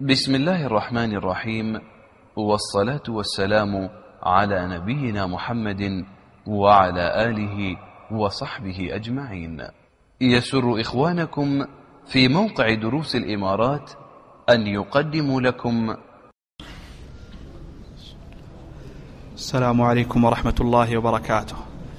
بسم الله الرحمن الرحيم، والصلاة والسلام على نبينا محمد وعلى آله وصحبه أجمعين. يسر إخوانكم في موقع دروس الإمارات أن يقدموا لكم. السلام عليكم ورحمة الله وبركاته.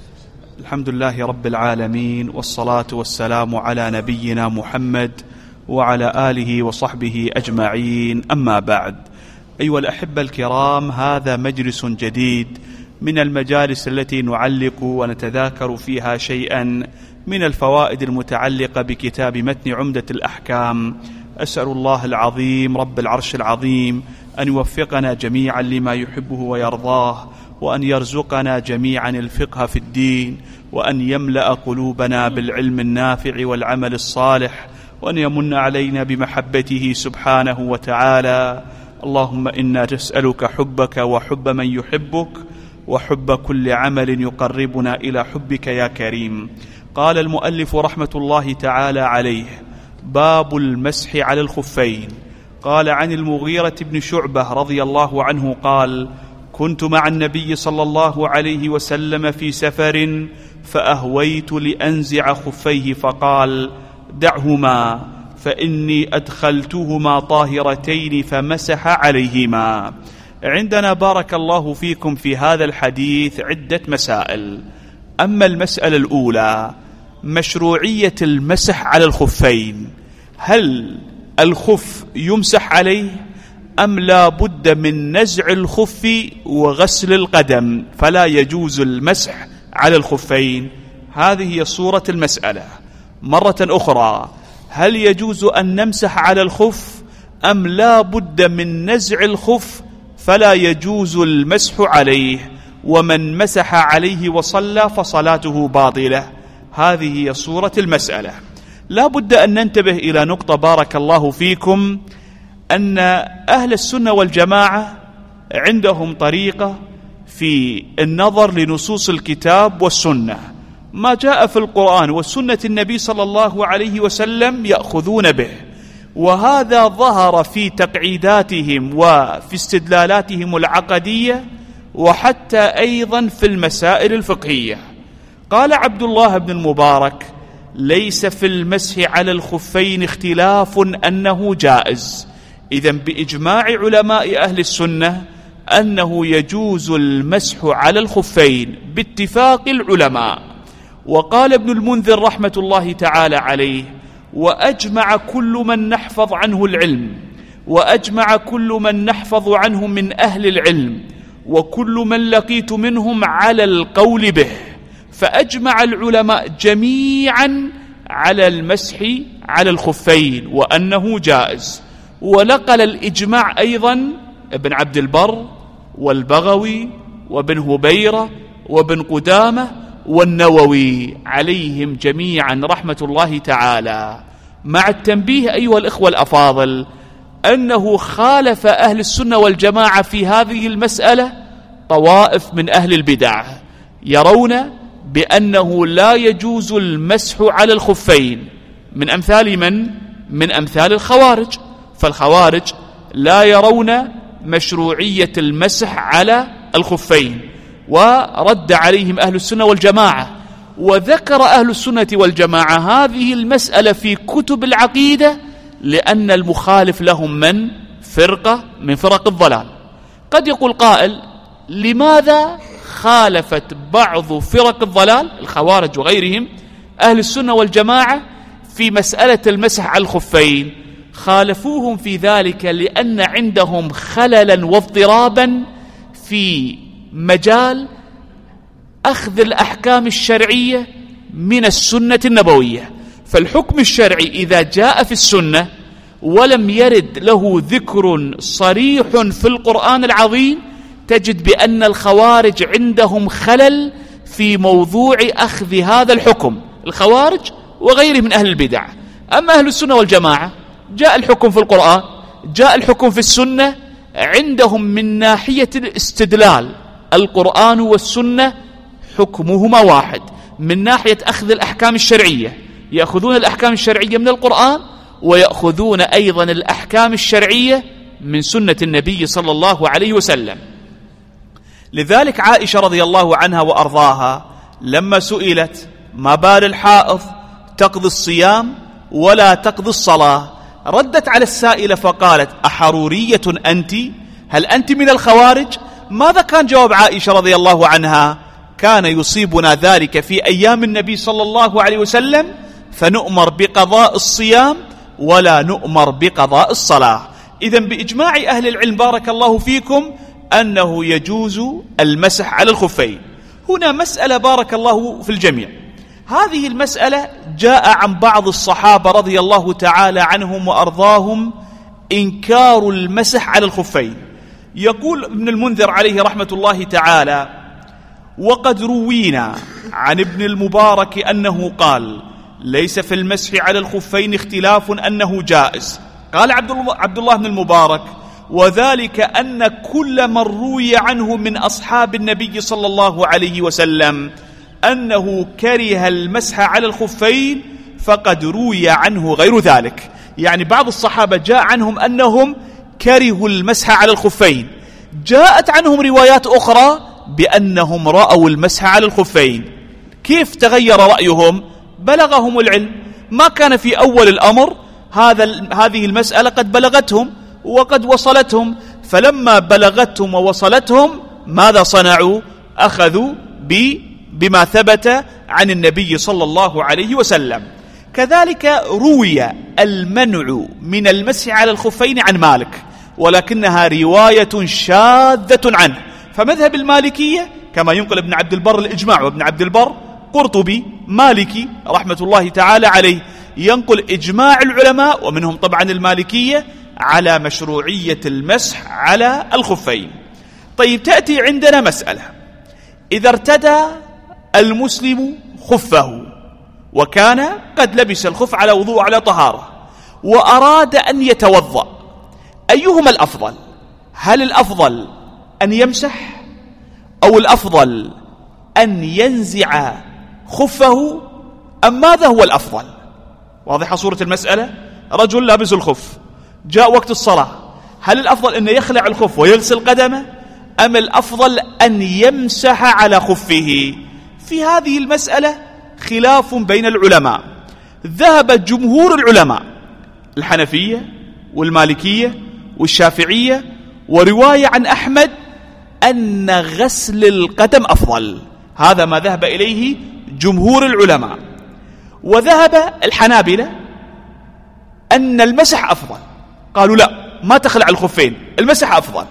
الحمد لله رب العالمين، والصلاة والسلام على نبينا محمد وعلى آله وصحبه أجمعين، أما بعد. أيها الأحبة الكرام، هذا مجلس جديد من المجالس التي نعلق ونتذاكر فيها شيئا من الفوائد المتعلقة بكتاب متن عمدة الأحكام. أسأل الله العظيم رب العرش العظيم أن يوفقنا جميعا لما يحبه ويرضاه، وأن يرزقنا جميعا الفقه في الدين، وأن يملأ قلوبنا بالعلم النافع والعمل الصالح، وأن يمن علينا بمحبته سبحانه وتعالى. اللهم إنا نسألك حبك وحب من يحبك وحب كل عمل يقربنا إلى حبك يا كريم. قال المؤلف رحمة الله تعالى عليه: باب المسح على الخفين. قال عن المغيرة بن شعبة رضي الله عنه قال: كنت مع النبي صلى الله عليه وسلم في سفر فأهويت لأنزع خفيه فقال: دعهما فإني أدخلتهما طاهرتين، فمسح عليهما. عندنا بارك الله فيكم في هذا الحديث عدة مسائل. أما المسألة الأولى، مشروعية المسح على الخفين. هل الخف يمسح عليه أم لا بد من نزع الخف وغسل القدم فلا يجوز المسح على الخفين؟ هذه هي صورة المسألة. مرة أخرى، هل يجوز أن نمسح على الخف أم لا بد من نزع الخف فلا يجوز المسح عليه؟ ومن مسح عليه وصلى فصلاته باطلة. هذه هي صورة المسألة. لا بد أن ننتبه إلى نقطة بارك الله فيكم، أن أهل السنة والجماعة عندهم طريقة في النظر لنصوص الكتاب والسنة. ما جاء في القرآن والسنة النبي صلى الله عليه وسلم يأخذون به، وهذا ظهر في تقعيداتهم وفي استدلالاتهم العقدية، وحتى أيضا في المسائل الفقهية. قال عبد الله بن المبارك: ليس في المسح على الخفين اختلاف أنه جائز. إذن بإجماع علماء أهل السنة أنه يجوز المسح على الخفين باتفاق العلماء. وقال ابن المنذر رحمة الله تعالى عليه: وأجمع كل من نحفظ عنه العلم، وأجمع كل من نحفظ عنه من أهل العلم، وكل من لقيت منهم على القول به. فأجمع العلماء جميعا على المسح على الخفين وأنه جائز. ونقل الإجماع أيضا ابن عبد البر والبغوي وابن هبيرة وابن قدامة والنووي عليهم جميعا رحمة الله تعالى. مع التنبيه أيها الإخوة الأفاضل أنه خالف أهل السنة والجماعة في هذه المسألة طوائف من أهل البدع، يرون بأنه لا يجوز المسح على الخفين. من أمثال من؟ من أمثال الخوارج. فالخوارج لا يرون مشروعية المسح على الخفين، ورد عليهم أهل السنة والجماعة. وذكر أهل السنة والجماعة هذه المسألة في كتب العقيدة لأن المخالف لهم من فرقة من فرق الضلال. قد يقول قائل: لماذا خالفت بعض فرق الضلال الخوارج وغيرهم أهل السنة والجماعة في مسألة المسح على الخفين؟ خالفوهم في ذلك لأن عندهم خللا واضطرابا في مجال أخذ الأحكام الشرعية من السنة النبوية. فالحكم الشرعي إذا جاء في السنة ولم يرد له ذكر صريح في القرآن العظيم، تجد بأن الخوارج عندهم خلل في موضوع أخذ هذا الحكم، الخوارج وغيره من أهل البدع. أما أهل السنة والجماعة جاء الحكم في القرآن، جاء الحكم في السنة، عندهم من ناحية الاستدلال القرآن والسنة حكمهما واحد. من ناحية أخذ الأحكام الشرعية يأخذون الأحكام الشرعية من القرآن، ويأخذون أيضا الأحكام الشرعية من سنة النبي صلى الله عليه وسلم. لذلك عائشة رضي الله عنها وأرضاها لما سئلت ما بال الحائض تقضي الصيام ولا تقضي الصلاة، ردت على السائلة فقالت أحرورية أنت؟ هل أنت من الخوارج؟ ماذا كان جواب عائشة رضي الله عنها؟ كان يصيبنا ذلك في أيام النبي صلى الله عليه وسلم فنؤمر بقضاء الصيام ولا نؤمر بقضاء الصلاة. إذن بإجماع أهل العلم بارك الله فيكم أنه يجوز المسح على الخفين. هنا مسألة بارك الله في الجميع، هذه المسألة جاء عن بعض الصحابة رضي الله تعالى عنهم وأرضاهم إنكار المسح على الخفين. يقول ابن المنذر عليه رحمة الله تعالى: وقد روينا عن ابن المبارك أنه قال: ليس في المسح على الخفين اختلاف أنه جائز. قال عبد الله بن المبارك: وذلك أن كل من روي عنه من أصحاب النبي صلى الله عليه وسلم أنه كره المسح على الخفين فقد روي عنه غير ذلك. يعني بعض الصحابة جاء عنهم أنهم كرهوا المسح على الخفين، جاءت عنهم روايات أخرى بأنهم رأوا المسح على الخفين. كيف تغير رأيهم؟ بلغهم العلم، ما كان في أول الأمر هذه المسألة قد بلغتهم وقد وصلتهم، فلما بلغتهم ووصلتهم ماذا صنعوا؟ أخذوا بما ثبت عن النبي صلى الله عليه وسلم. كذلك روي المنع من المسح على الخفين عن مالك، ولكنها رواية شاذة عنه. فمذهب المالكية كما ينقل ابن عبد البر الإجماع، وابن عبد البر قرطبي مالكي رحمة الله تعالى عليه، ينقل إجماع العلماء ومنهم طبعا المالكية على مشروعية المسح على الخفين. طيب، تأتي عندنا مسألة: إذا ارتدى المسلم خفه وكان قد لبس الخف على وضوء على طهارة وأراد أن يتوضأ، أيهما الأفضل؟ هل الأفضل أن يمسح أو الأفضل أن ينزع خفه أم ماذا هو الأفضل؟ واضحة صورة المسألة؟ رجل لابس الخف، جاء وقت الصلاة، هل الأفضل أن يخلع الخف ويغسل قدمه أم الأفضل أن يمسح على خفه؟ في هذه المسألة خلاف بين العلماء. ذهب جمهور العلماء الحنفية والمالكية والشافعية ورواية عن أحمد أن غسل القدم أفضل، هذا ما ذهب إليه جمهور العلماء. وذهب الحنابلة أن المسح أفضل، قالوا لا، ما تخلع الخفين، المسح أفضل.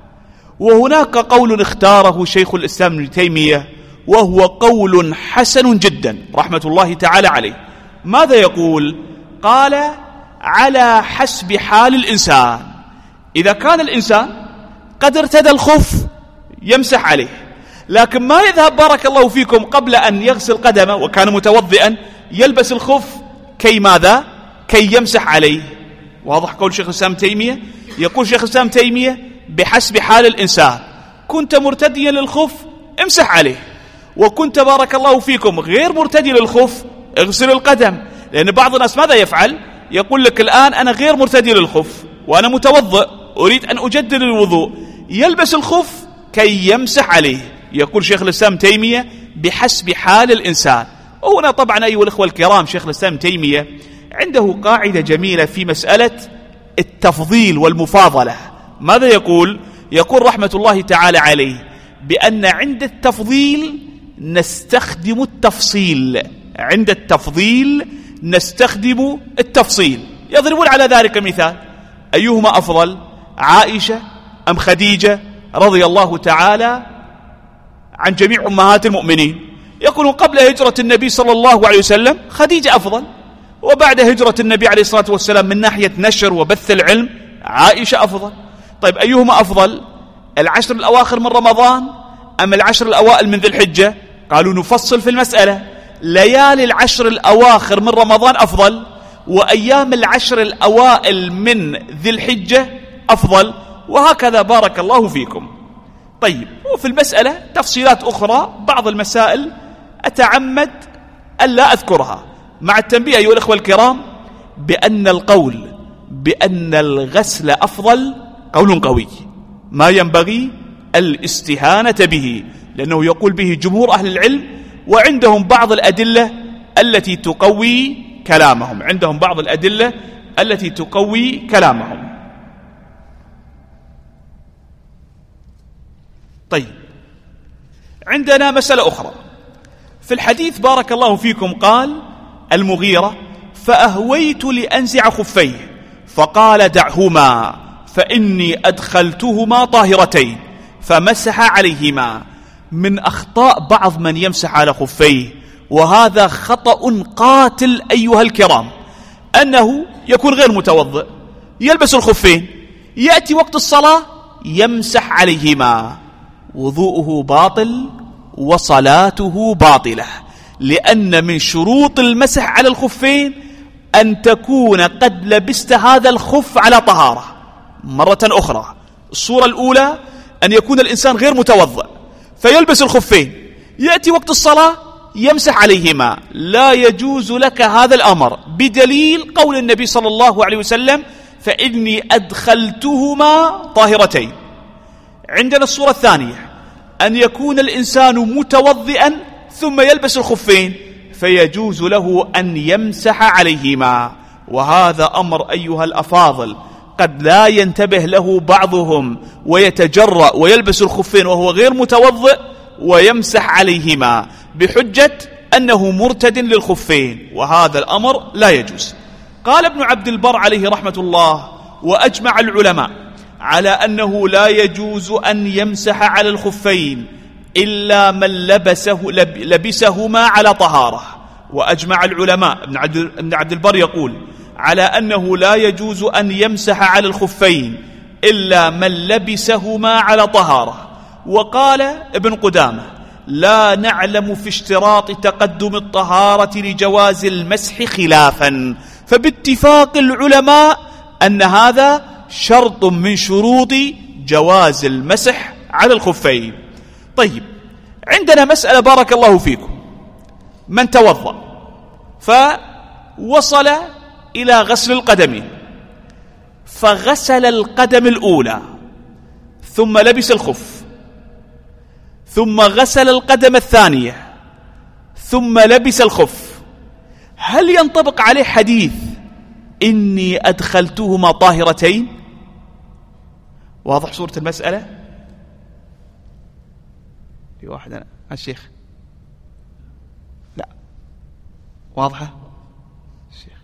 وهناك قول اختاره شيخ الإسلام ابن تيمية وهو قول حسن جدا رحمة الله تعالى عليه. ماذا يقول؟ قال: على حسب حال الإنسان، إذا كان الإنسان قد ارتدى الخف يمسح عليه، لكن ما يذهب بارك الله فيكم قبل أن يغسل قدمه وكان متوضئا يلبس الخف كي ماذا؟ كي يمسح عليه. واضح قول شيخ الإسلام تيمية؟ يقول شيخ الإسلام تيمية: بحسب حال الإنسان، كنت مرتديا للخف امسح عليه، وكنت بارك الله فيكم غير مرتدي للخف اغسل القدم. لأن بعض الناس ماذا يفعل؟ يقول لك الآن أنا غير مرتدي للخف وأنا متوضئ أريد أن أجدد الوضوء، يلبس الخف كي يمسح عليه. يقول شيخ الإسلام تيمية: بحسب حال الإنسان. وهنا طبعا أيها الأخوة الكرام شيخ الإسلام تيمية عنده قاعدة جميلة في مسألة التفضيل والمفاضلة. ماذا يقول؟ يقول رحمة الله تعالى عليه بأن عند التفضيل نستخدم التفصيل، عند التفضيل نستخدم التفصيل. يضربون على ذلك مثال: أيهما أفضل، عائشة أم خديجة رضي الله تعالى عن جميع أمهات المؤمنين؟ يقولون قبل هجرة النبي صلى الله عليه وسلم خديجة أفضل، وبعد هجرة النبي عليه الصلاة والسلام من ناحية نشر وبث العلم عائشة أفضل. طيب، أيهما أفضل، العشر الأواخر من رمضان أم العشر الأوائل من ذي الحجة؟ قالوا نفصل في المسألة، ليالي العشر الأواخر من رمضان أفضل، وأيام العشر الأوائل من ذي الحجة أفضل، وهكذا بارك الله فيكم. طيب، وفي المسألة تفصيلات أخرى، بعض المسائل أتعمد ألا أذكرها، مع التنبيه أيها الأخوة الكرام بأن القول بأن الغسل أفضل قول قوي ما ينبغي الاستهانة به، لأنه يقول به جمهور أهل العلم، وعندهم بعض الأدلة التي تقوي كلامهم، عندهم بعض الأدلة التي تقوي كلامهم. طيب، عندنا مسألة أخرى في الحديث بارك الله فيكم. قال المغيرة: فأهويت لأنزع خفيه فقال: دعهما فإني أدخلتهما طاهرتين، فمسح عليهما. من أخطاء بعض من يمسح على خفيه، وهذا خطأ قاتل أيها الكرام، أنه يكون غير متوضئ، يلبس الخفين، يأتي وقت الصلاة يمسح عليهما، وضوءه باطل وصلاته باطلة، لأن من شروط المسح على الخفين أن تكون قد لبست هذا الخف على طهارة. مرة أخرى، الصورة الأولى أن يكون الإنسان غير متوضئ فيلبس الخفين، يأتي وقت الصلاة يمسح عليهما، لا يجوز لك هذا الأمر، بدليل قول النبي صلى الله عليه وسلم: فإني أدخلتهما طاهرتين. عندنا الصورة الثانية أن يكون الإنسان متوضئا ثم يلبس الخفين، فيجوز له أن يمسح عليهما، وهذا أمر أيها الأفاضل قد لا ينتبه له بعضهم ويتجرأ ويلبس الخفين وهو غير متوضئ ويمسح عليهما بحجة أنه مرتد للخفين، وهذا الأمر لا يجوز. قال ابن عبد البر عليه رحمة الله: وأجمع العلماء على أنه لا يجوز أن يمسح على الخفين إلا من لبسهما على طهارة. وأجمع العلماء، ابن عبد البر يقول على أنه لا يجوز أن يمسح على الخفين إلا من لبسهما على طهارة. وقال ابن قدامة: لا نعلم في اشتراط تقدم الطهارة لجواز المسح خلافا، فباتفاق العلماء أن هذا شرط من شروط جواز المسح على الخفين. طيب، عندنا مسألة بارك الله فيكم: من توضأ فوصل إلى غسل القدمين، فغسل القدم الأولى ثم لبس الخف، ثم غسل القدم الثانية ثم لبس الخف، هل ينطبق عليه حديث إني أدخلتهما طاهرتين؟ واضح صورة المسألة؟ في واحد أنا الشيخ لا واضحة الشيخ.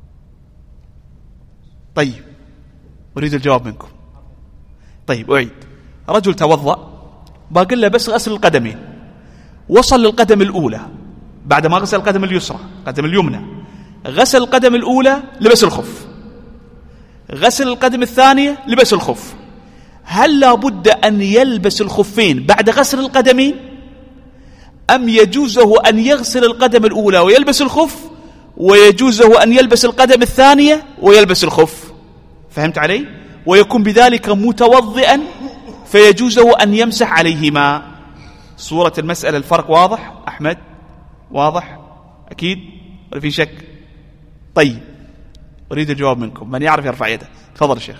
طيب، أريد الجواب منكم. طيب، أعيد. رجل توضأ، باقي له بس غسل القدمين، وصل للقدم الأولى بعد ما غسل القدم اليسرى، القدم اليمنى، غسل القدم الأولى لبس الخف، غسل القدم الثانية لبس الخف، هل لا بد أن يلبس الخفين بعد غسل القدمين، أم يجوزه أن يغسل القدم الأولى ويلبس الخف، ويجوزه أن يلبس القدم الثانية ويلبس الخف؟ فهمت علي؟ ويكون بذلك متوضئا فيجوزه أن يمسح عليهما. صورة المسألة الفرق واضح؟ أحمد واضح؟ أكيد ولا في شك؟ طيب، أريد الجواب منكم، من يعرف يرفع يده. تفضل الشيخ.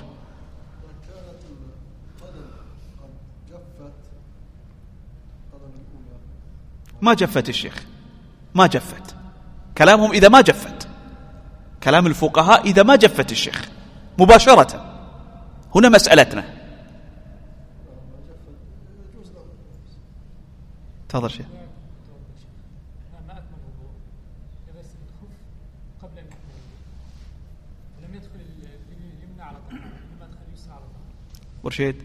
ما جفت الشيخ، ما جفت، كلامهم إذا ما جفت، كلام الفقهاء إذا ما جفت الشيخ مباشرة. هنا مسألتنا. تفضل شيخ. مرشد،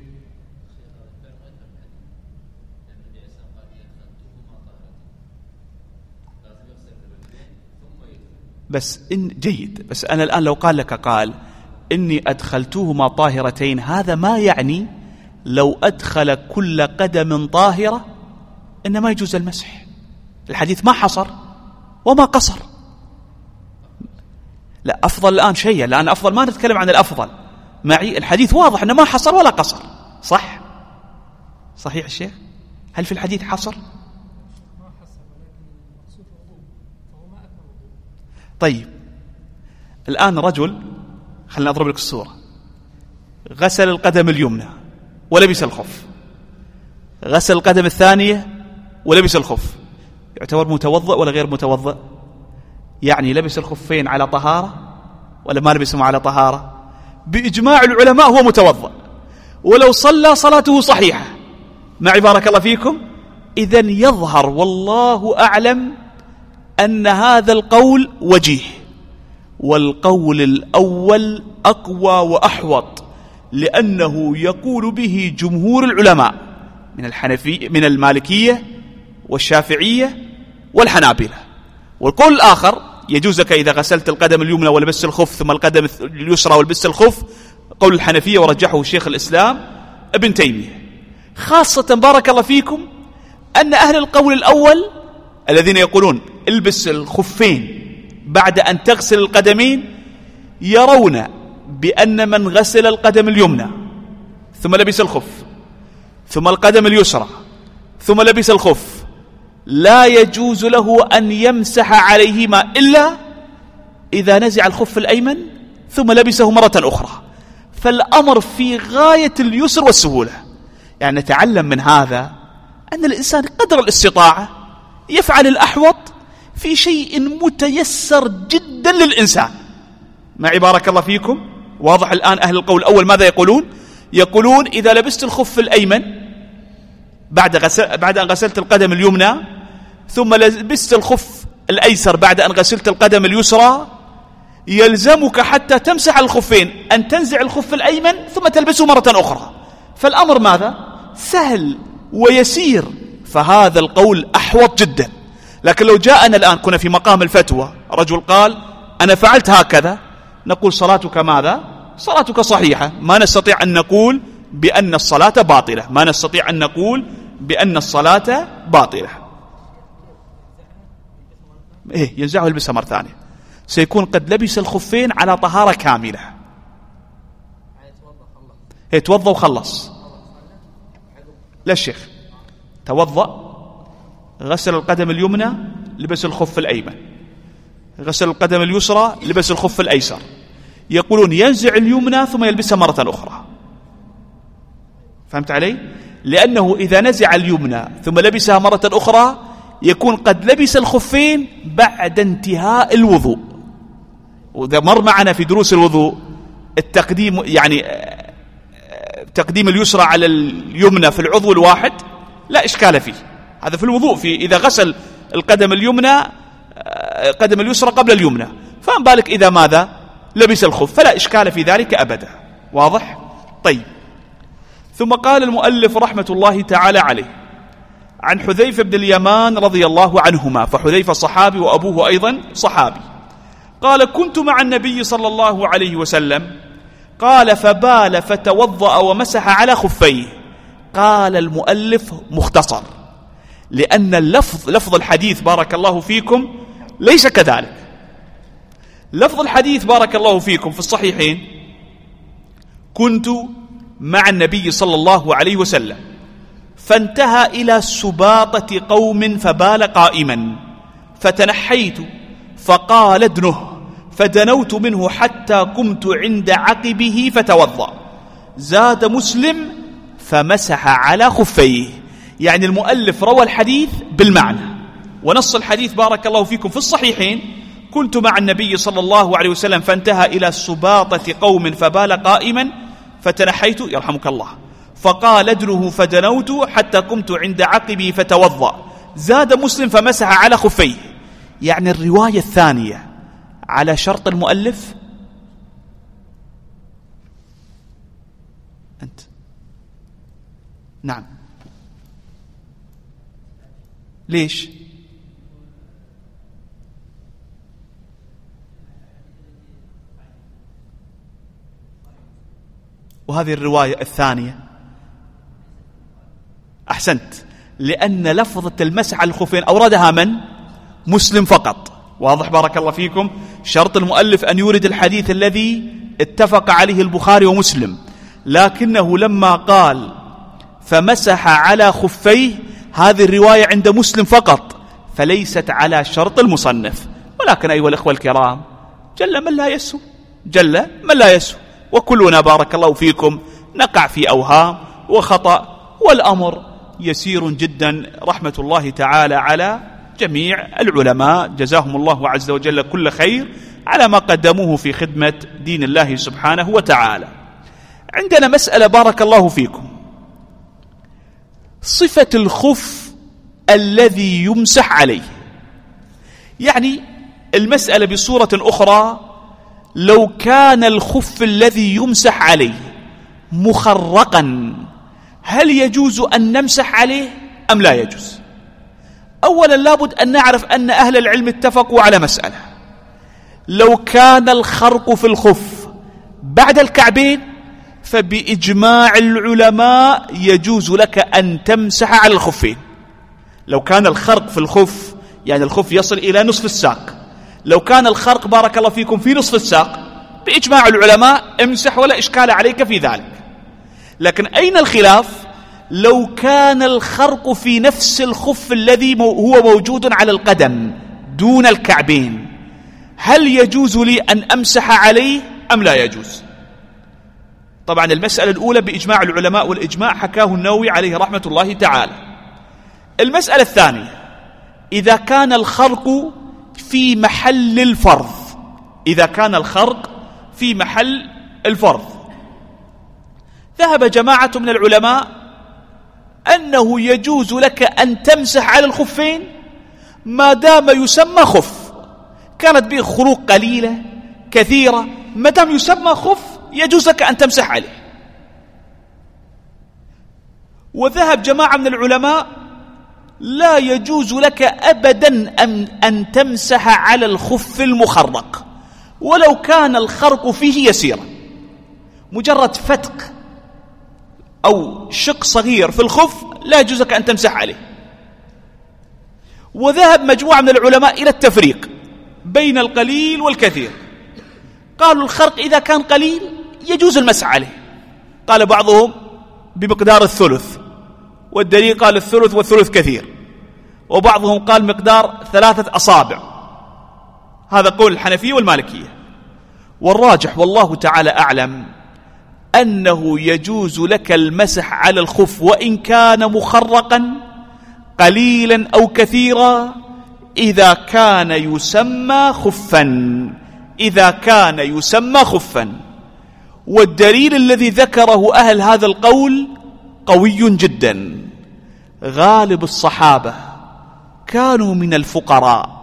بس إن جيد، بس أنا الآن لو قال لك قال إني أدخلتهما طاهرتين، هذا ما يعني لو أدخل كل قدم طاهرة إن ما يجوز المسح. الحديث ما حصر وما قصر. لا، أفضل الآن شيء، الآن أفضل ما نتكلم عن الأفضل معي، الحديث واضح أنه ما حصر ولا قصر. صح؟ صحيح الشيخ؟ هل في الحديث حصر؟ طيب، الآن رجل، خلنا أضرب لك الصورة، غسل القدم اليمنى ولبس الخف، غسل القدم الثانية ولبس الخف، يعتبر متوضئ ولا غير متوضئ؟ يعني لبس الخفين على طهارة ولا ما لبسهم على طهارة؟ بإجماع العلماء هو متوضئ، ولو صلى صلاته صحيحة. معي بارك الله فيكم؟ إذن يظهر والله أعلم أن هذا القول وجيه، والقول الأول أقوى وأحوط، لأنه يقول به جمهور العلماء من المالكية والشافعية والحنابلة. والقول الآخر يجوز لك إذا غسلت القدم اليمنى ولبست الخف ثم القدم اليسرى ولبست الخف، قول الحنفية ورجحه شيخ الإسلام ابن تيمية. خاصة بارك الله فيكم أن أهل القول الأول الذين يقولون البس الخفين بعد أن تغسل القدمين يرون بأن من غسل القدم اليمنى ثم لبس الخف ثم القدم اليسرى ثم لبس الخف لا يجوز له أن يمسح عليهما إلا إذا نزع الخف الأيمن ثم لبسه مرة أخرى. فالأمر في غاية اليسر والسهولة. يعني نتعلم من هذا أن الإنسان قدر الاستطاعة يفعل الأحوط في شيء متيسر جدا للإنسان. معي بارك الله فيكم؟ واضح الآن أهل القول الأول ماذا يقولون؟ يقولون إذا لبست الخف الأيمن بعد أن غسلت القدم اليمنى ثم لبست الخف الأيسر بعد أن غسلت القدم اليسرى، يلزمك حتى تمسح الخفين أن تنزع الخف الأيمن ثم تلبسه مرة أخرى. فالأمر ماذا؟ سهل ويسير. فهذا القول أحوط جدا. لكن لو جاءنا الآن كنا في مقام الفتوى، رجل قال أنا فعلت هكذا، نقول صلاتك ماذا؟ صلاتك صحيحة، ما نستطيع أن نقول بأن الصلاة باطلة، ما نستطيع أن نقول بأن الصلاة باطلة. ينزعه يلبسها مرة ثانية، سيكون قد لبس الخفين على طهارة كاملة. توضأ وخلص. لا الشيخ توضأ، غسل القدم اليمنى، لبس الخف الأيمن، غسل القدم اليسرى، لبس الخف الأيسر. يقولون ينزع اليمنى ثم يلبسها مرة أخرى. فهمت علي؟ لأنه إذا نزع اليمنى ثم لبسها مرة أخرى يكون قد لبس الخفين بعد انتهاء الوضوء. وإذا مر معنا في دروس الوضوء التقديم، يعني تقديم اليسرى على اليمنى في العضو الواحد لا إشكال فيه، هذا في الوضوء، في إذا غسل القدم اليمنى القدم اليسرى قبل اليمنى، فما بالك إذا ماذا؟ لبس الخف، فلا إشكال في ذلك أبدا. واضح؟ طيب. ثم قال المؤلف رحمة الله تعالى عليه عن حذيفة بن اليمان رضي الله عنهما، فحذيفة صحابي وأبوه أيضا صحابي، قال كنت مع النبي صلى الله عليه وسلم، قال فبال فتوضأ ومسح على خفيه. قال المؤلف مختصر، لأن لفظ الحديث بارك الله فيكم ليس كذلك. لفظ الحديث بارك الله فيكم في الصحيحين كنت مع النبي صلى الله عليه وسلم فانتهى إلى سباطة قوم فبال قائما فتنحيت فقال ادنه فدنوت منه حتى قمت عند عقبه فتوضأ. زاد مسلم فمسح على خفيه. يعني المؤلف روى الحديث بالمعنى، ونص الحديث بارك الله فيكم في الصحيحين كنت مع النبي صلى الله عليه وسلم فانتهى إلى سباطة قوم فبال قائما فتنحيت يرحمك الله فقال ادنه فدنوت حتى قمت عند عقبه فتوضأ. زاد مسلم فمسح على خفيه. يعني الرواية الثانية على شرط المؤلف. أنت نعم، ليش؟ وهذه الرواية الثانية أحسنت، لأن لفظة المسح على الخفين أوردها من؟ مسلم فقط. واضح بارك الله فيكم؟ شرط المؤلف أن يورد الحديث الذي اتفق عليه البخاري ومسلم، لكنه لما قال فمسح على خفيه هذه الرواية عند مسلم فقط، فليست على شرط المصنف. ولكن أيها الأخوة الكرام، جل من لا يسهو، جل من لا يسهو. وكلنا بارك الله فيكم نقع في أوهام وخطأ، والأمر يسير جدا، رحمة الله تعالى على جميع العلماء جزاهم الله عز وجل كل خير على ما قدموه في خدمة دين الله سبحانه وتعالى. عندنا مسألة بارك الله فيكم، صفة الخف الذي يمسح عليه. يعني المسألة بصورة أخرى، لو كان الخف الذي يمسح عليه مخرقا هل يجوز أن نمسح عليه أم لا يجوز؟ أولا لابد أن نعرف أن أهل العلم اتفقوا على مسألة، لو كان الخرق في الخف بعد الكعبين فبإجماع العلماء يجوز لك أن تمسح على الخفين. لو كان الخرق في الخف يعني الخف يصل إلى نصف الساق، لو كان الخرق بارك الله فيكم في نصف الساق بإجماع العلماء امسح ولا إشكال عليك في ذلك. لكن أين الخلاف؟ لو كان الخرق في نفس الخف الذي هو موجود على القدم دون الكعبين، هل يجوز لي أن أمسح عليه أم لا يجوز؟ طبعا المسألة الأولى بإجماع العلماء، والإجماع حكاه النووي عليه رحمة الله تعالى. المسألة الثانية، إذا كان الخرق في محل الفرض، إذا كان الخرق في محل الفرض، ذهب جماعة من العلماء أنه يجوز لك أن تمسح على الخفين ما دام يسمى خف، كانت به خروق قليلة كثيرة، ما دام يسمى خف يجوز لك أن تمسح عليه. وذهب جماعة من العلماء لا يجوز لك أبدا أن تمسح على الخف المخرق ولو كان الخرق فيه يسيرا، مجرد فتق أو شق صغير في الخف لا يجوز لك أن تمسح عليه. وذهب مجموعة من العلماء إلى التفريق بين القليل والكثير، قالوا الخرق إذا كان قليل يجوز المسح عليه، قال بعضهم بمقدار الثلث، والدليل قال الثلث والثلث كثير، وبعضهم قال مقدار 3 أصابع، هذا قول الحنفية والمالكية. والراجح والله تعالى أعلم أنه يجوز لك المسح على الخف وإن كان مخرقا قليلا أو كثيرا إذا كان يسمى خفا، إذا كان يسمى خفا. والدليل الذي ذكره أهل هذا القول قوي جدا، غالب الصحابة كانوا من الفقراء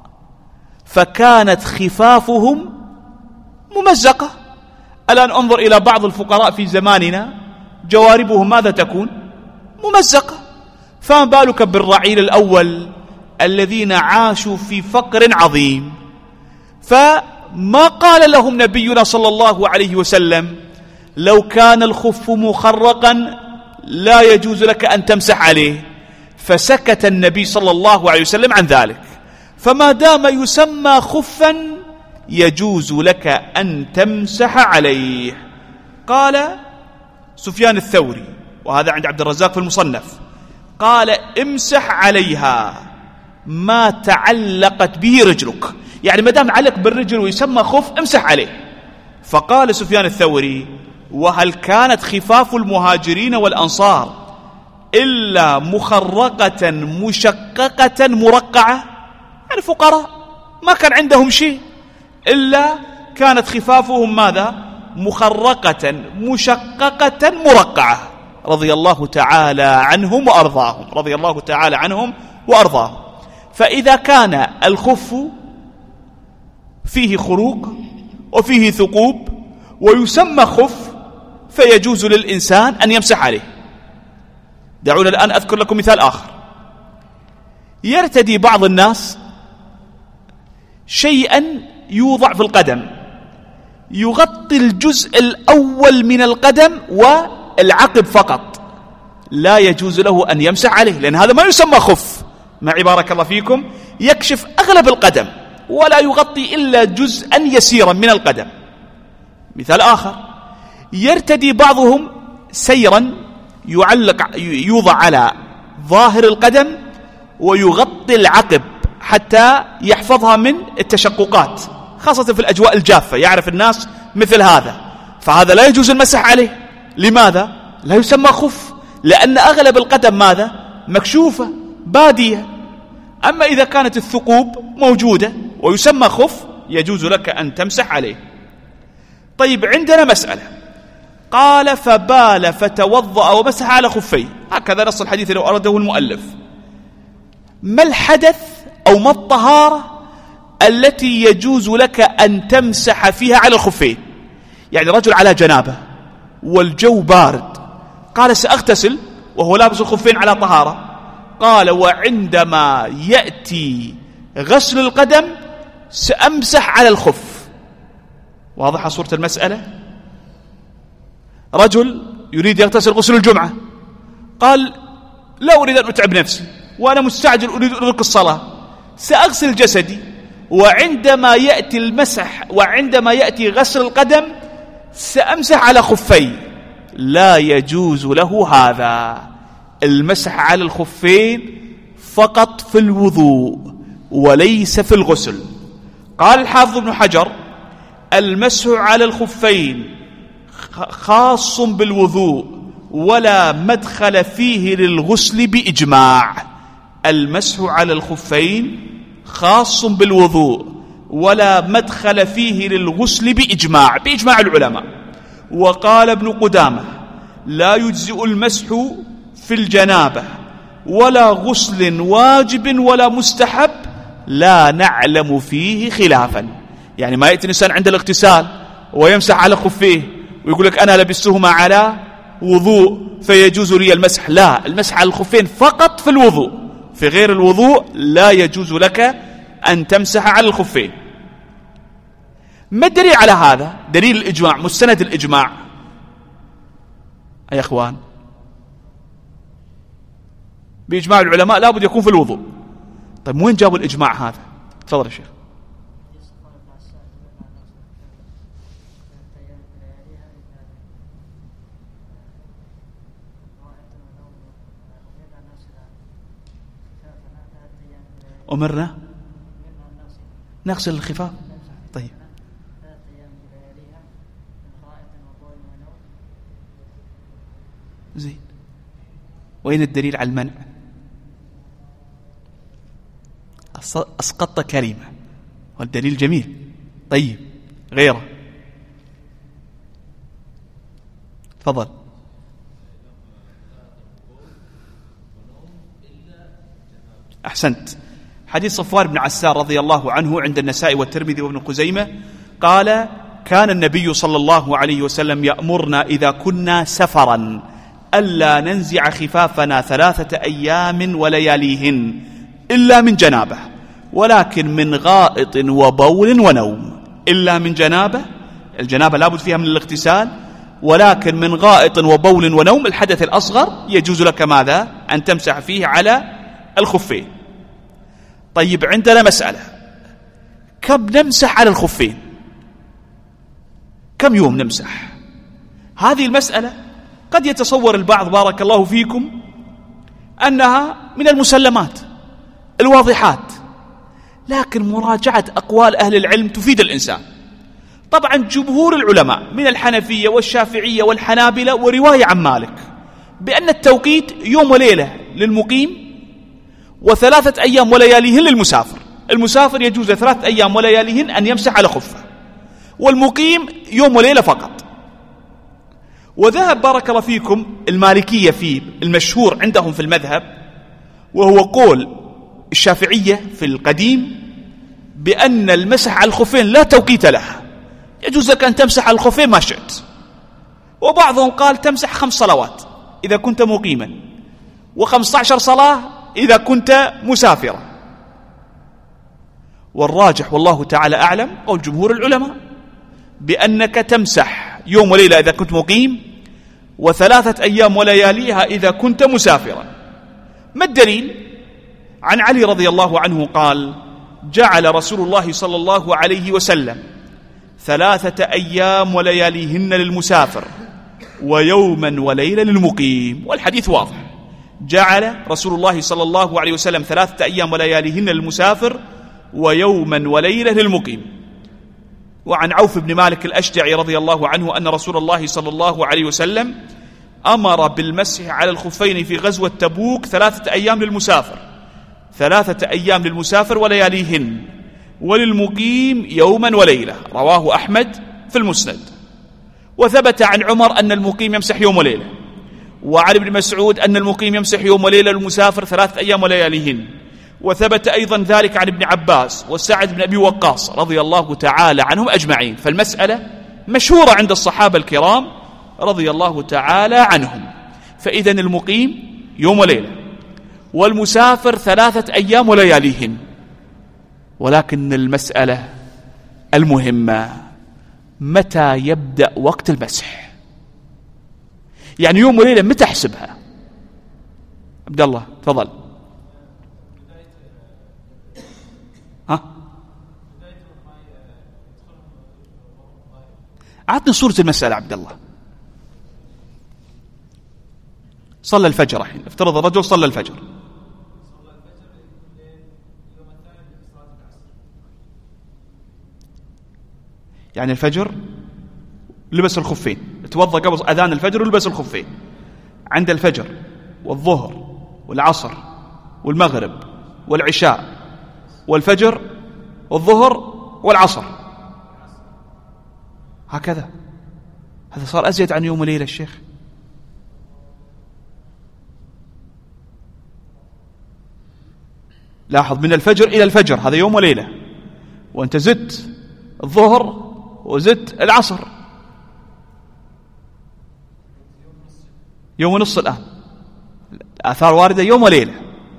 فكانت خفافهم ممزقة. الآن انظر إلى بعض الفقراء في زماننا جواربهم ماذا تكون؟ ممزقة، فما بالك بالرعيل الأول الذين عاشوا في فقر عظيم. فما قال لهم نبينا صلى الله عليه وسلم لو كان الخف مخرقا لا يجوز لك أن تمسح عليه، فسكت النبي صلى الله عليه وسلم عن ذلك. فما دام يسمى خفا يجوز لك أن تمسح عليه. قال سفيان الثوري، وهذا عند عبد الرزاق في المصنف، قال امسح عليها ما تعلقت به رجلك، يعني ما دام علق بالرجل ويسمى خف امسح عليه. فقال سفيان الثوري وهل كانت خفاف المهاجرين والأنصار إلا مخرقة مشققة مرقعة؟ يعني فقراء ما كان عندهم شيء إلا كانت خفافهم ماذا؟ مخرقة مشققة مرقعة، رضي الله تعالى عنهم وأرضاهم، رضي الله تعالى عنهم وأرضاهم. فإذا كان الخف فيه خروق وفيه ثقوب ويسمى خف فيجوز للإنسان أن يمسح عليه. دعونا الآن أذكر لكم مثال آخر. يرتدي بعض الناس شيئا يوضع في القدم يغطي الجزء الأول من القدم والعقب فقط، لا يجوز له أن يمسح عليه لأن هذا ما يسمى خف، معي بارك الله فيكم، يكشف أغلب القدم ولا يغطي إلا جزءا يسيرا من القدم. مثال آخر، يرتدي بعضهم سيرا يوضع على ظاهر القدم ويغطي العقب حتى يحفظها من التشققات، خاصة في الأجواء الجافة، يعرف الناس مثل هذا، فهذا لا يجوز المسح عليه. لماذا؟ لا يسمى خف، لأن أغلب القدم ماذا؟ مكشوفة بادية. أما إذا كانت الثقوب موجودة ويسمى خف يجوز لك أن تمسح عليه. طيب عندنا مسألة، قال فبال فتوضأ ومسح على خفيه، هكذا نص الحديث لو أرده المؤلف. ما الحدث أو ما الطهارة التي يجوز لك أن تمسح فيها على الخفين؟ يعني رجل على جنابه والجو بارد، قال سأغتسل وهو لابس الخفين على طهارة، قال وعندما يأتي غسل القدم سأمسح على الخف. واضحة صورة المسألة؟ رجل يريد يغتسل غسل الجمعة، قال لا أريد أن أتعب نفسي وأنا مستعجل أريد أن أدرك الصلاة، سأغسل جسدي، وعندما يأتي المسح وعندما يأتي غسل القدم سأمسح على خفي. لا يجوز له هذا. المسح على الخفين فقط في الوضوء وليس في الغسل. قال الحافظ ابن حجر المسح على الخفين خاص بالوضوء ولا مدخل فيه للغسل بإجماع. المسح على الخفين خاص بالوضوء ولا مدخل فيه للغسل بإجماع العلماء. وقال ابن قدامة لا يجزئ المسح في الجنابة ولا غسل واجب ولا مستحب، لا نعلم فيه خلافا. يعني ما يأتي الإنسان عند الاغتسال ويمسح على خفيه ويقول لك أنا لبستهما على وضوء فيجوز لي المسح. لا، المسح على الخفين فقط في الوضوء، في غير الوضوء لا يجوز لك أن تمسح على الخفين. ما الدليل على هذا؟ دليل الإجماع، مستند الإجماع يا أخوان، بإجماع العلماء لابد يكون في الوضوء. طيب وين جابوا الإجماع هذا؟ تفضل يا شيخ. أمرنا نغسل الخفاف. طيب زين، وين الدليل على المنع؟ أسقطت كلمة والدليل جميل. طيب غيره تفضل. أحسنت. حديث صفوان بن عسار رضي الله عنه عند النسائي والترمذي وابن خزيمة قال كان النبي صلى الله عليه وسلم يأمرنا إذا كنا سفرا ألا ننزع خفافنا 3 أيام ولياليهن إلا من جنابه، ولكن من غائط وبول ونوم. إلا من جنابه، الجنابة لابد فيها من الاغتسال، ولكن من غائط وبول ونوم الحدث الأصغر يجوز لك ماذا؟ أن تمسح فيه على الخفين. طيب عندنا مسألة، كم نمسح على الخفين؟ كم يوم نمسح؟ هذه المسألة قد يتصور البعض بارك الله فيكم أنها من المسلمات الواضحات، لكن مراجعة أقوال أهل العلم تفيد الإنسان. طبعا جمهور العلماء من الحنفية والشافعية والحنابلة ورواية عن مالك بأن التوقيت يوم وليلة للمقيم و3 أيام ولياليهن للمسافر. المسافر يجوز 3 أيام ولياليهن أن يمسح على خفه، والمقيم يوم وليلة فقط. وذهب بارك الله فيكم المالكية في المشهور عندهم في المذهب، وهو قول الشافعية في القديم، بأن المسح على الخفين لا توقيت له، يجوز لك أن تمسح على الخفين ما شئت. وبعضهم قال تمسح 5 صلوات إذا كنت مقيما، و15 صلاة إذا كنت مسافرا. والراجح والله تعالى أعلم قول جمهور العلماء بأنك تمسح يوم وليلة إذا كنت مقيم، و3 أيام ولياليها إذا كنت مسافرا. ما الدليل؟ عن علي رضي الله عنه قال جعل رسول الله صلى الله عليه وسلم 3 أيام ولياليهن للمسافر ويوما وليلة للمقيم. والحديث واضح، جعل رسول الله صلى الله عليه وسلم 3 أيام ولياليهن للمسافر ويوما وليلة للمقيم. وعن عوف بن مالك الأشجعي رضي الله عنه أن رسول الله صلى الله عليه وسلم أمر بالمسح على الخفين في غزوة تبوك 3 أيام للمسافر، 3 أيام للمسافر ولياليهن، وللمقيم يوما وليلة. رواه أحمد في المسند. وثبت عن عمر أن المقيم يمسح يوم وليلة، وعن ابن مسعود أن المقيم يمسح يوم وليلة للمسافر 3 أيام ولياليهن. وثبت أيضا ذلك عن ابن عباس وسعد بن أبي وقاص رضي الله تعالى عنهم أجمعين. فالمسألة مشهورة عند الصحابة الكرام رضي الله تعالى عنهم. فإذن المقيم يوم وليلة، والمسافر 3 أيام ولياليهن. ولكن المسألة المهمة متى يبدأ وقت المسح؟ يعني يوم وليلة متى أحسبها؟ عبد الله تفضل. أعطني صورة المسألة عبد الله. صلى الفجر الحين، افترض الرجل صلى الفجر، يعني الفجر لبس الخفين، توضأ قبل أذان الفجر ولبس الخفين. عند الفجر والظهر والعصر والمغرب والعشاء والفجر والظهر والعصر، هكذا. هذا صار أزيد عن يوم وليلة الشيخ. لاحظ، من الفجر إلى الفجر هذا يوم وليلة، وأنت زدت الظهر وزدت العصر، يوم ونص. الآن الآثار واردة يوم وليلة.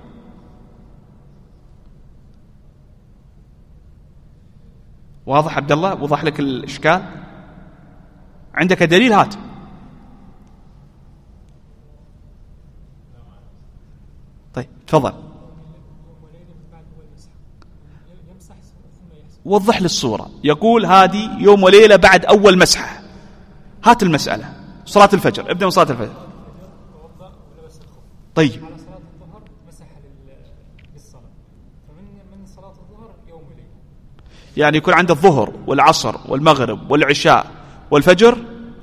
واضح عبد الله؟ وضح لك الإشكال؟ عندك دليل؟ هات. طيب تفضل، وضح لي الصورة. يقول هذه يوم وليلة بعد أول مسحة. هات المسألة. صلاة الفجر، ابدأ من صلاة الفجر. طيب يعني يكون عند الظهر والعصر والمغرب والعشاء والفجر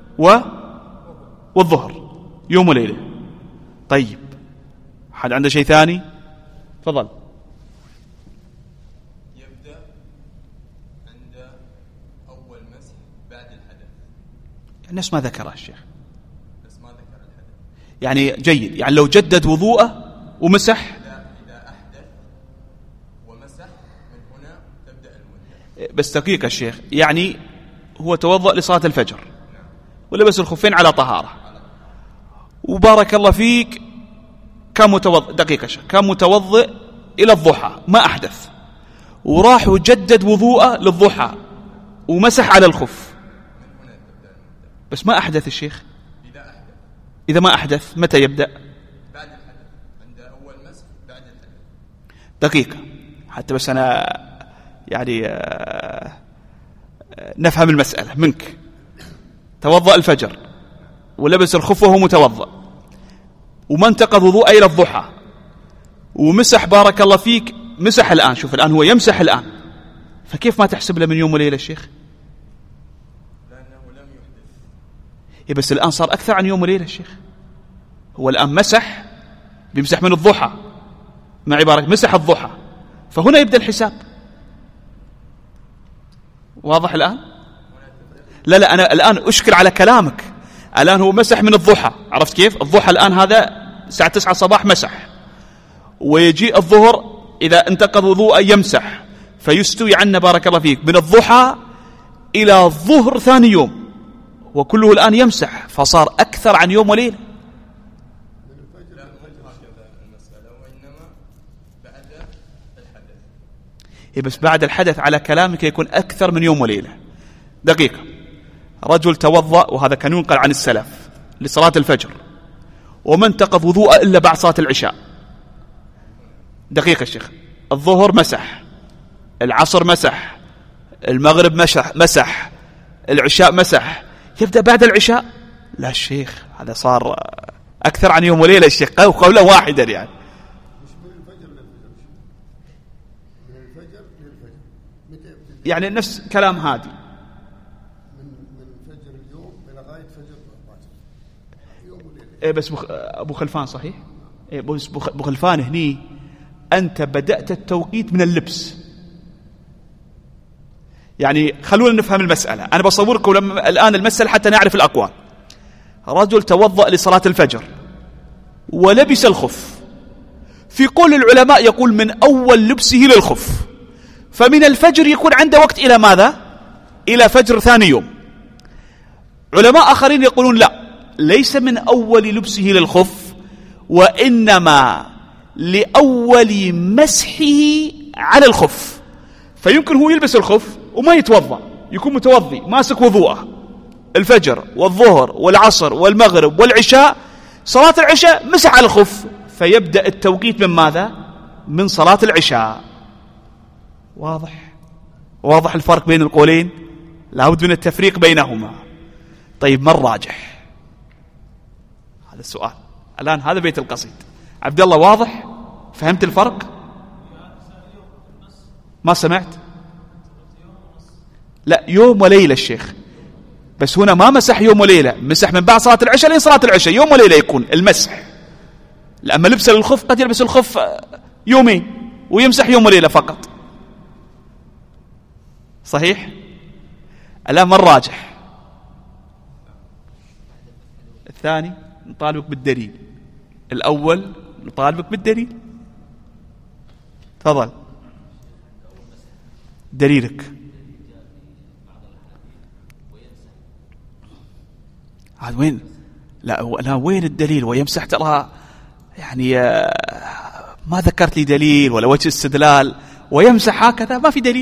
والظهر يوم وليلة. طيب حد عنده شيء ثاني؟ تفضل. يبدأ عند أول مسح بعد الحدث. الناس ما ذكرها الشيخ، بس ما ذكر الحدث. يعني جيد، يعني لو جدد وضوءه ومسح، إذا أحدث ومسح من هنا تبدأ المدة. بس دقيقة الشيخ، يعني هو توضأ لصلاة الفجر ولبس الخفين على طهارة، وبارك الله فيك كان متوضئ، دقيقة شيخ، كان متوضئ إلى الضحى ما أحدث، وراح وجدد وضوءه للضحى ومسح على الخف، بس ما أحدث الشيخ. إذا ما أحدث متى يبدأ؟ بعد الحدث، عند أول مسح بعد الحدث. دقيقة حتى بس أنا يعني نفهم المسألة منك. توضأ الفجر ولبس الخف وهو متوضأ، وما انتقض وضوء إلى الضحى، ومسح بارك الله فيك، مسح الآن. شوف الآن هو يمسح الآن، فكيف ما تحسب له من يوم وليلة الشيخ؟ لأنه لم يحدث. بس الآن صار أكثر عن يوم وليلة الشيخ. هو الآن مسح، بيمسح من الضحى مع عبارة مسح الضحى، فهنا يبدأ الحساب. واضح الآن؟ لا أنا الآن أشكل على كلامك. الآن هو مسح من الضحى، عرفت كيف؟ الضحى الآن هذا الساعة 9 صباح مسح، ويجي الظهر إذا انتقض وضوء يمسح، فيستوي عنا بارك الله فيك من الضحى إلى الظهر ثاني يوم، وكله الآن يمسح، فصار أكثر عن يوم وليلة. بس بعد الحدث على كلامك يكون أكثر من يوم وليلة. دقيقة، رجل توضأ، وهذا كان ينقل عن السلف، لصلاة الفجر، وما انتقض وضوء إلا بعد صلاة العشاء. دقيقة الشيخ، الظهر مسح، العصر مسح، المغرب مسح، العشاء مسح، يبدأ بعد العشاء؟ لا الشيخ، هذا صار أكثر عن يوم وليلة الشيخ، قولا واحدا يعني. يعني نفس كلام هادي، بس أبو خلفان صحيح؟ بس أبو خلفان هني أنت بدأت التوقيت من اللبس. يعني خلونا نفهم المسألة، أنا بصوركم الآن المسألة حتى نعرف الأقوال. رجل توضأ لصلاة الفجر ولبس الخف، في قول العلماء يقول من أول لبسه للخف، فمن الفجر يكون عنده وقت إلى ماذا؟ إلى فجر ثاني يوم. علماء آخرين يقولون لا، ليس من أول لبسه للخف، وإنما لأول مسحه على الخف. فيمكن هو يلبس الخف وما يتوضأ، يكون متوضي ماسك وضوءه الفجر والظهر والعصر والمغرب والعشاء، صلاة العشاء مسح على الخف، فيبدأ التوقيت من ماذا؟ من صلاة العشاء. واضح الفرق بين القولين؟ لابد من التفريق بينهما. طيب ما الراجح؟ هذا السؤال الآن، هذا بيت القصيد. عبد الله واضح؟ فهمت الفرق؟ ما سمعت؟ لا، يوم وليلة الشيخ، بس هنا ما مسح يوم وليلة، مسح من بعد صلاة العشاء لين صلاة العشاء، يوم وليلة يكون المسح. لما لبس الخف قد يلبس الخف يومين ويمسح يوم وليلة فقط. صحيح؟ الآن ما الراجح؟ الثاني نطالبك بالدليل، الأول نطالبك بالدليل. تفضل دليلك. هذا وين؟ لا وين الدليل؟ ويمسح ترى يعني ما ذكرت لي دليل ولا وجه استدلال. ويمسح هكذا ما في دليل.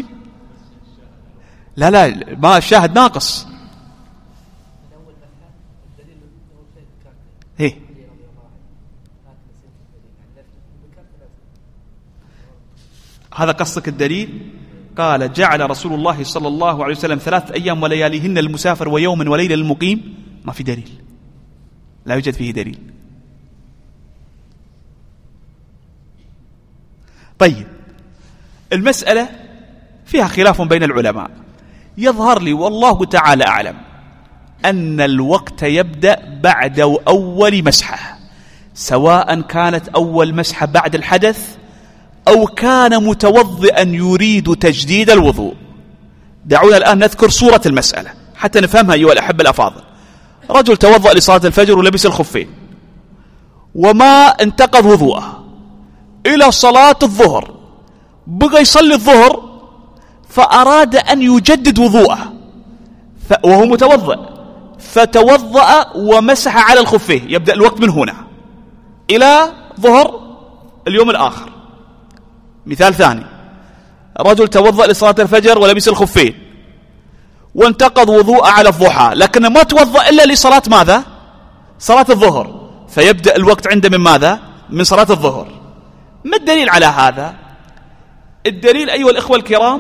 لا ما الشاهد ناقص. ايه هذا قصدك الدليل؟ قال جعل رسول الله صلى الله عليه وسلم 3 أيام ولياليهن للمسافر ويوم وليلة للمقيم. ما في دليل، لا يوجد فيه دليل. طيب المسألة فيها خلاف بين العلماء. يظهر لي والله تعالى أعلم أن الوقت يبدأ بعد أول مسحة، سواء كانت أول مسحة بعد الحدث أو كان متوضئا يريد تجديد الوضوء. دعونا الآن نذكر صورة المسألة حتى نفهمها أيها الأحبة الأفاضل. رجل توضأ لصلاة الفجر ولبس الخفين وما انتقض وضوءه إلى صلاة الظهر، بغى يصلي الظهر فأراد أن يجدد وضوءه وهو متوضأ، فتوضأ ومسح على الخفين. يبدأ الوقت من هنا إلى ظهر اليوم الآخر. مثال ثاني، رجل توضأ لصلاة الفجر ولبس الخفين وانتقض وضوء على الضحى، لكن ما توضأ إلا لصلاة ماذا؟ صلاة الظهر، فيبدأ الوقت عنده من ماذا؟ من صلاة الظهر. ما الدليل على هذا؟ الدليل أيها الإخوة الكرام،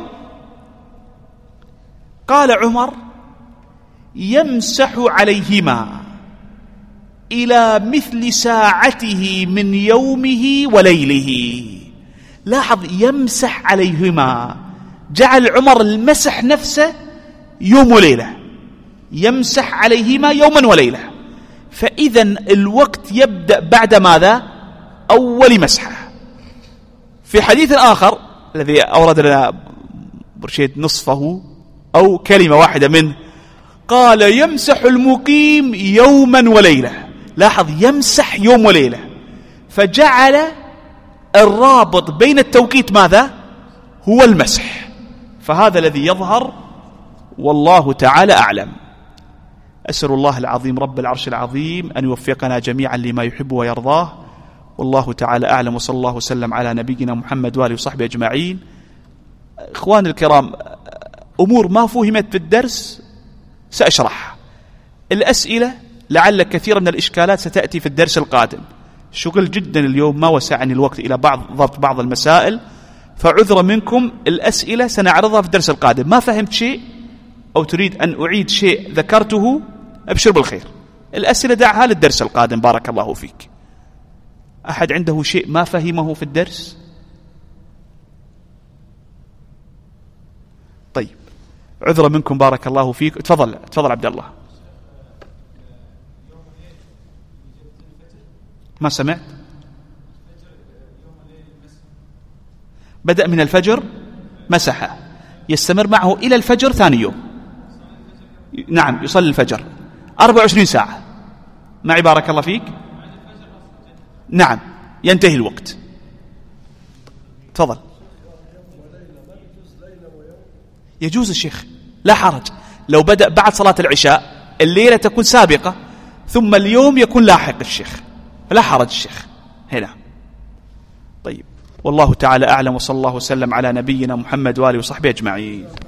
قال عمر يمسح عليهما إلى مثل ساعته من يومه وليله. لاحظ، يمسح عليهما، جعل عمر المسح نفسه يوم وليلة، يمسح عليهما يوما وليلة. فإذا الوقت يبدأ بعد ماذا؟ أول مسحة. في حديث آخر الذي أورد لنا برشيد نصفه أو كلمة واحدة منه، قال يمسح المقيم يوما وليلة. لاحظ، يمسح يوم وليلة، فجعل الرابط بين التوقيت ماذا؟ هو المسح. فهذا الذي يظهر والله تعالى أعلم. أسأل الله العظيم رب العرش العظيم أن يوفقنا جميعا لما يحب ويرضاه، والله تعالى أعلم. وصلى الله وسلم على نبينا محمد وآله وصحبه أجمعين. إخواني الكرام، أمور ما فهمت في الدرس سأشرحها. الأسئلة لعل كثير من الإشكالات ستأتي في الدرس القادم. شغل جدا اليوم، ما وسعني الوقت إلى ضبط بعض المسائل، فعذر منكم. الأسئلة سنعرضها في الدرس القادم. ما فهمت شيء أو تريد أن أعيد شيء ذكرته، أبشر بالخير. الأسئلة دعها للدرس القادم. بارك الله فيك. أحد عنده شيء ما فهمه في الدرس؟ طيب عذر منكم، بارك الله فيك. تفضل عبد الله. ما سمعت؟ بدأ من الفجر مسحه، يستمر معه إلى الفجر ثاني يوم. نعم، يصلي الفجر 24 ساعة معي، بارك الله فيك. نعم، ينتهي الوقت. تفضل. يجوز الشيخ، لا حرج. لو بدأ بعد صلاة العشاء، الليلة تكون سابقة ثم اليوم يكون لاحق الشيخ، لا حرج الشيخ هنا. طيب، والله تعالى أعلم، وصلى الله وسلم على نبينا محمد وآله وصحبه أجمعين.